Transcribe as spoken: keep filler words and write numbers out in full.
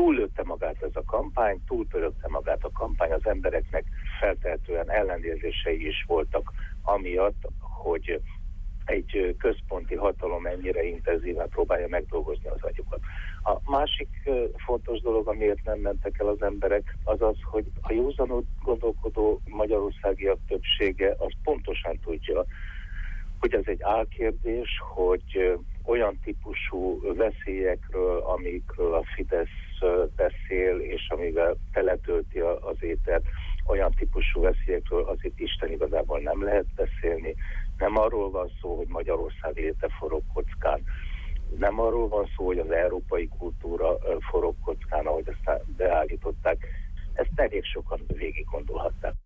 túllőtte magát ez a kampány, túlpörögte magát a kampány, az embereknek feltehetően ellenérzései is voltak amiatt, hogy egy központi hatalom ennyire intenzíven próbálja megdolgozni az agyukat. A másik fontos dolog, amiért nem mentek el az emberek, az az, hogy a józanul gondolkodó magyarországiak többsége az pontosan tudja, hogy ez egy álkérdés, hogy olyan típusú veszélyekről, amikről a Fidesz beszél, és amivel teletölti az étert, olyan típusú veszélyekről azért Isten igazából nem lehet beszélni. Nem arról van szó, hogy Magyarország léte forog kockán. Nem arról van szó, hogy az európai kultúra forog kockán, ahogy ezt beállították. Ezt elég sokan végig gondolhatták.